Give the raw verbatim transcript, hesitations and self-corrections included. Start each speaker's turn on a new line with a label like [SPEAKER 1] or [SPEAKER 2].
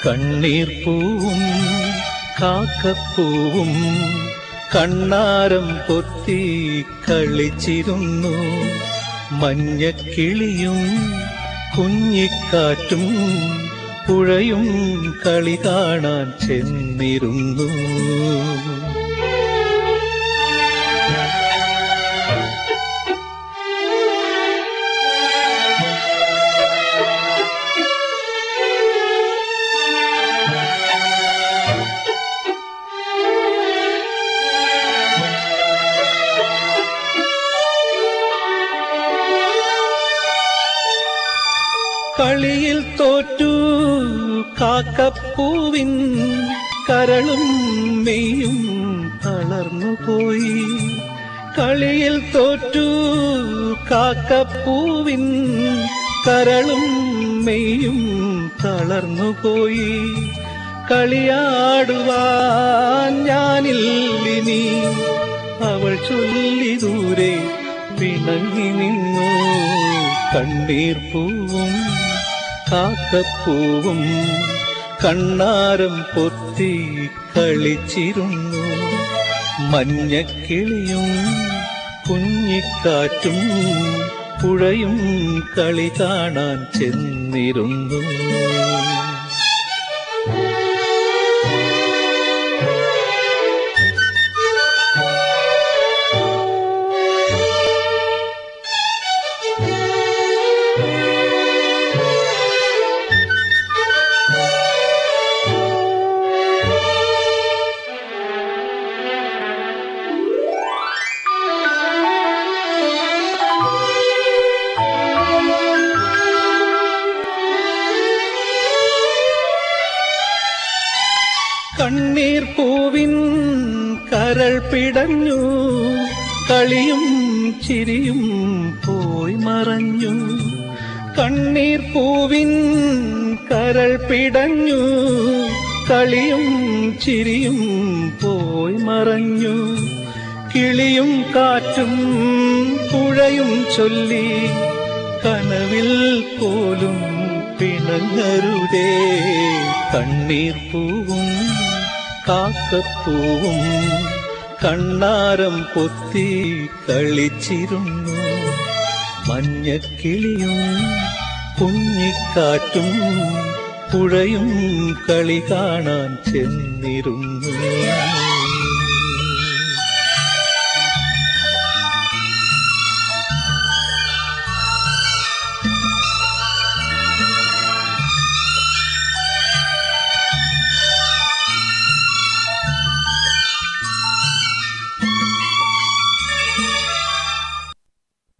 [SPEAKER 1] കണ്ണീർപ്പൂവും കാക്കപ്പൂവും കണ്ണാരം പൊത്തി കളിച്ചിരുന്നു. മഞ്ഞക്കിളിയും കുഞ്ഞിക്കാറ്റും പുഴയും കളി കാണാൻ ചെന്നിരുന്നു. കളിയിൽ തോറ്റു കാക്കപ്പൂവിൻ കരളും മെയ്യും തളർന്നുപോയി. കളിയിൽ തോറ്റു കാക്കപ്പൂവിൻ കരളും മെയ്യും തളർന്നുപോയി. കളിയാടുവാൻ ഞാനില്ലിനി അവൾ ചൊല്ലി ദൂരെ പിണങ്ങി നിന്നു. കണ്ണീർപ്പൂവും കാക്കപ്പൂവും കണ്ണാരം പൊത്തി കളിച്ചിരുന്നു. മഞ്ഞക്കിളിയും കുഞ്ഞിക്കാറ്റും പുഴയും കളി കാണാൻ ചെന്നിരുന്നു. കണ്ണീർപ്പൂവിൻ കരൾ പിടഞ്ഞു. കളിയും ചിരിയും പോയി മറഞ്ഞു. കണ്ണീർപ്പൂവിൻ കരൾ പിടഞ്ഞു. കളിയും ചിരിയും പോയി മറഞ്ഞു. കിളിയും കാറ്റും പുഴയും ചൊല്ലി കനവിൽ പോലും പിണങ്ങരുതേ. കണ്ണീർപ്പൂവും കാക്കപ്പൂവും കണ്ണാരം പൊത്തി കളിച്ചിരുന്നു. മഞ്ഞക്കിളിയും കുഞ്ഞിക്കാറ്റും പുഴയും കളി കാണാൻ ചെന്നിരുന്നു.